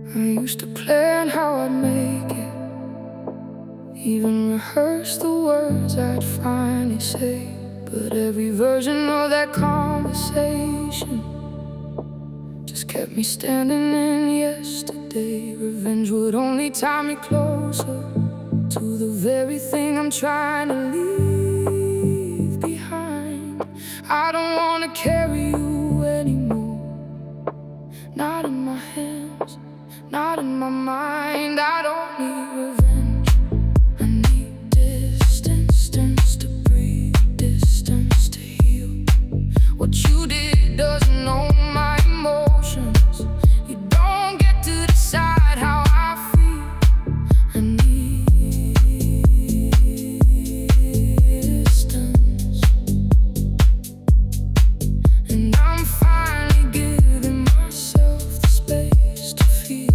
I used to plan how I'd make it, even rehearse the words I'd finally say. But every version of that conversation just kept me standing in yesterday. Revenge would only tie me closer to the very thing I'm trying to leave behind. I don't wanna carry you anymore, not in my hands, not in my mind. I don't need revenge, I need distance, distance to breathe, distance to heal. What you did doesn't know my emotions. You don't get to decide how I feel. I need distance, and I'm finally giving myself the space to feel.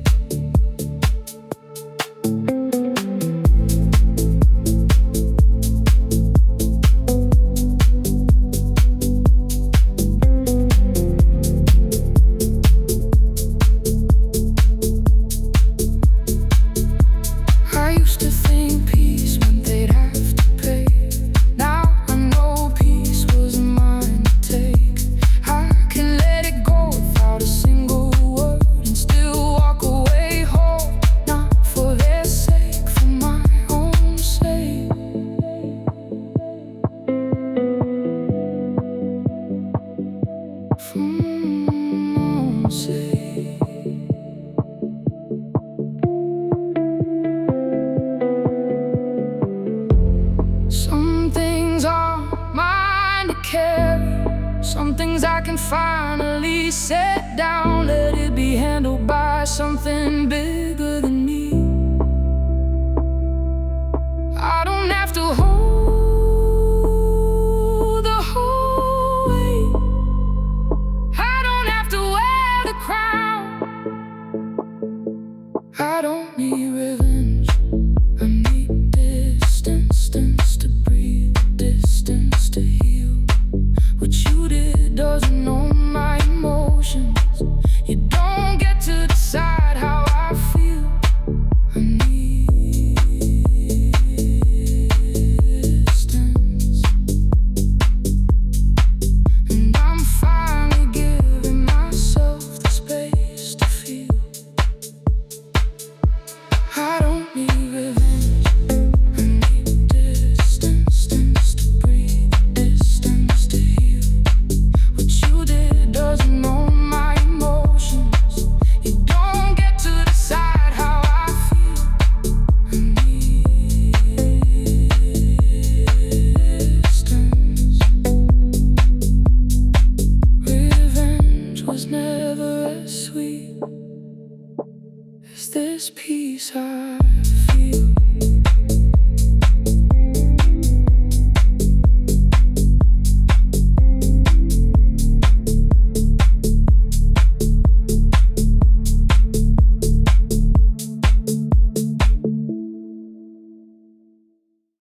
I used to think peace meant they'd have to pay. Now I know peace was mine to take. I can let it go without a single word and still walk away whole, not for their sake, for my own sake. For my own sake. Some things are mine to carry, some things I can finally set down. Let it be handled by something bigger than me. I don't have to hold the whole weight, I don't have to wear the crown. I don't need revenge, I need distance, distance to breathe, distance to heal. What you did doesn't know my emotions. You don't get to decide how I feel. I need distance, and I'm finally giving myself the space to feel. I don't need revenge, I need distance, distance to breathe, distance to heal. What you did doesn't know my emotions. You don't get to decide how I feel. I need distance. Revenge was never as sweet as this peace I